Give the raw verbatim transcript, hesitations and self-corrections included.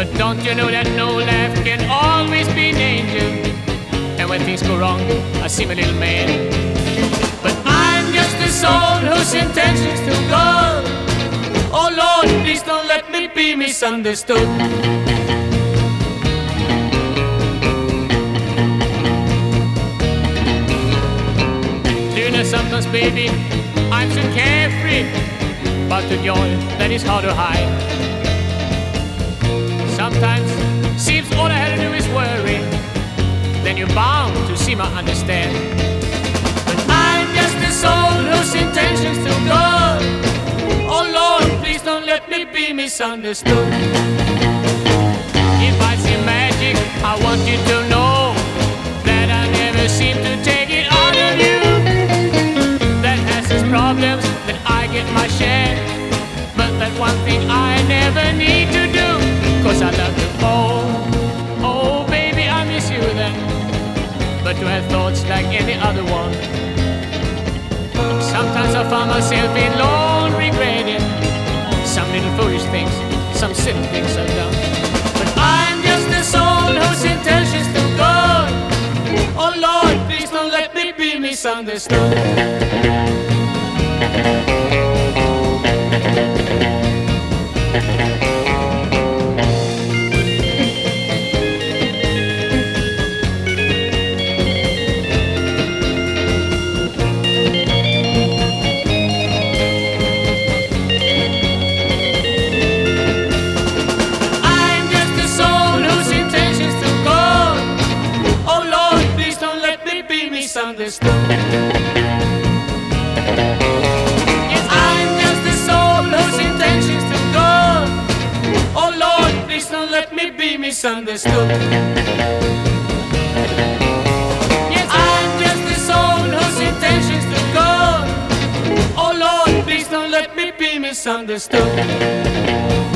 But don't you know that no laugh can always be an angel? And when things go wrong, I seem a little man. But I'm just a soul whose intentions to God. Oh Lord, please don't let me be misunderstood. Do you know sometimes, baby, I'm so carefree, but the joy that is hard to hide. Sometimes seems all I had to do is worry. Then you're bound to seem I understand. But I'm just a soul whose intentions to God. Oh Lord, please don't let me be misunderstood. If I see magic, I want you to know that I never seem to take it out of you. That has its problems, that I get my share. But that one thing I never need to do, 'cause I love you. Oh, oh baby, I miss you then. But to have thoughts like any other one. Sometimes I find myself alone regretting some little foolish things, some silly things I've done. But I'm just a soul whose intentions to God. Oh Lord, please don't let me be misunderstood. Misunderstood. Yes, I'm just a soul whose intentions to God. Oh Lord, please don't let me be misunderstood. Yes, I'm just a soul whose intentions to God. Oh Lord, please don't let me be misunderstood.